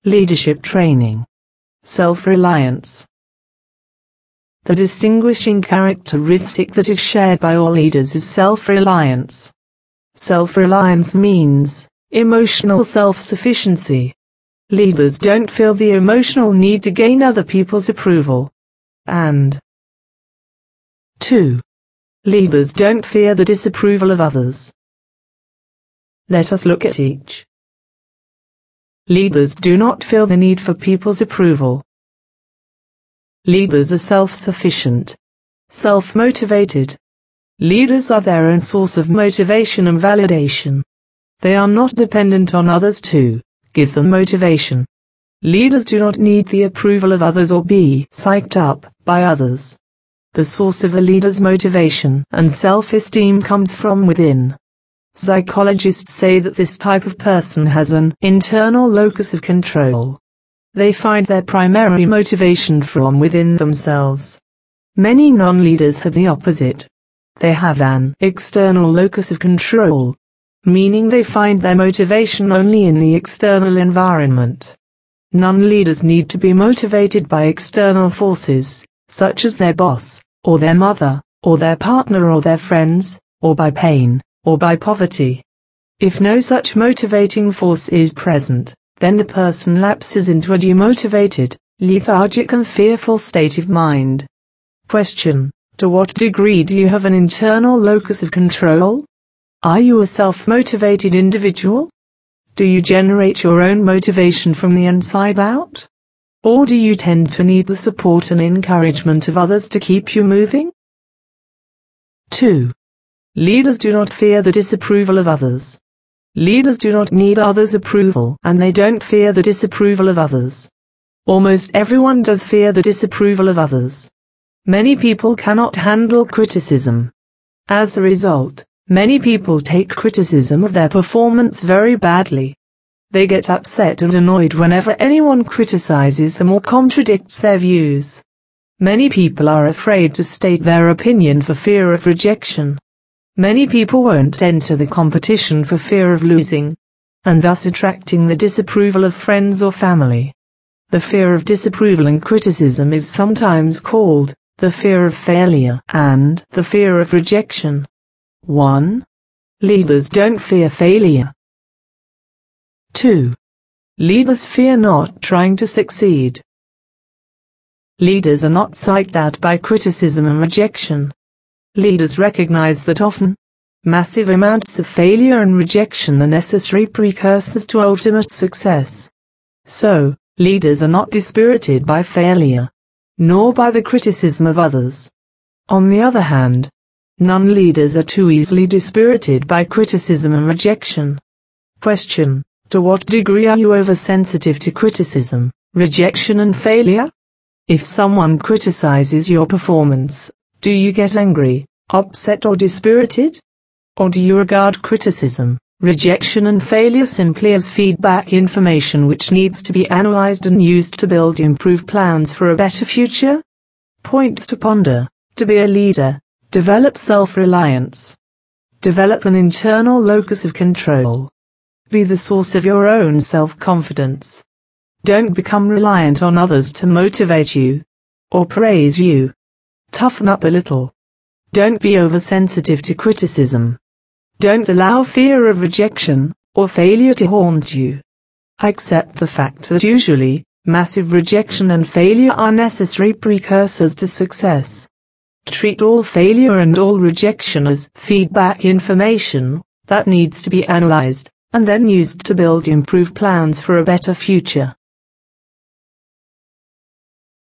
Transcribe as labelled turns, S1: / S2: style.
S1: Leadership training. Self-reliance. The distinguishing characteristic that is shared by all leaders is self-reliance. Self-reliance means emotional self-sufficiency. Leaders don't feel the emotional need to gain other people's approval. And 2. Leaders don't fear the disapproval of others. Let us look at each. Leaders do not feel the need for people's approval. Leaders are self-sufficient, self-motivated. Leaders are their own source of motivation and validation. They are not dependent on others to give them motivation. Leaders do not need the approval of others or be psyched up by others. The source of a leader's motivation and self-esteem comes from within. Psychologists say that this type of person has an internal locus of control. They find their primary motivation from within themselves. Many non-leaders have the opposite. They have an external locus of control, meaning they find their motivation only in the external environment. Non-leaders need to be motivated by external forces, such as their boss, or their mother, or their partner or their friends, or by pain, or by poverty. If no such motivating force is present, then the person lapses into a demotivated, lethargic and fearful state of mind. Question: to what degree do you have an internal locus of control? Are you a self-motivated individual? Do you generate your own motivation from the inside out? Or do you tend to need the support and encouragement of others to keep you moving? 2. Leaders do not fear the disapproval of others. Leaders do not need others' approval, and they don't fear the disapproval of others. Almost everyone does fear the disapproval of others. Many people cannot handle criticism. As a result, many people take criticism of their performance very badly. They get upset and annoyed whenever anyone criticizes them or contradicts their views. Many people are afraid to state their opinion for fear of rejection. Many people won't enter the competition for fear of losing, and thus attracting the disapproval of friends or family. The fear of disapproval and criticism is sometimes called the fear of failure and the fear of rejection. 1. Leaders don't fear failure. 2. Leaders fear not trying to succeed. Leaders are not psyched out by criticism and rejection. Leaders recognize that often, massive amounts of failure and rejection are necessary precursors to ultimate success. So, leaders are not dispirited by failure, nor by the criticism of others. On the other hand, non-leaders are too easily dispirited by criticism and rejection. Question: to what degree are you oversensitive to criticism, rejection and failure? If someone criticizes your performance, do you get angry, upset or dispirited? Or do you regard criticism, rejection and failure simply as feedback information which needs to be analyzed and used to build improved plans for a better future? Points to ponder: to be a leader, develop self-reliance. Develop an internal locus of control. Be the source of your own self-confidence. Don't become reliant on others to motivate you or praise you. Toughen up a little. Don't be oversensitive to criticism. Don't allow fear of rejection or failure to haunt you. Accept the fact that usually, massive rejection and failure are necessary precursors to success. Treat all failure and all rejection as feedback information that needs to be analyzed and then used to build improved plans for a better future.